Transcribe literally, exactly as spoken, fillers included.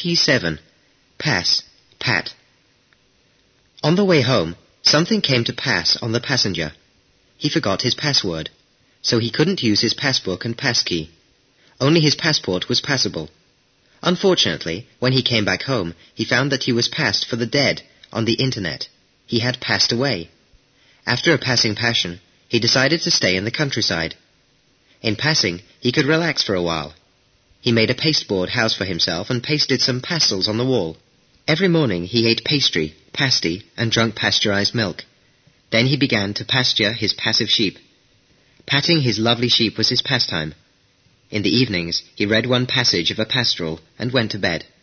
P seven. Pass, pat. On the way home, something came to pass on the passenger. He forgot his password, so he couldn't use his passbook and passkey. Only his passport was passable. Unfortunately, when he came back home, he found that he was passed for the dead on the internet. He had passed away. After a passing passion, he decided to stay in the countryside. In passing, he could relax for a while. He made a pasteboard house for himself and pasted some pastels on the wall. Every morning he ate pastry, pasty, and drank pasteurized milk. Then he began to pasture his passive sheep. Patting his lovely sheep was his pastime. In the evenings he read one passage of a pastoral and went to bed.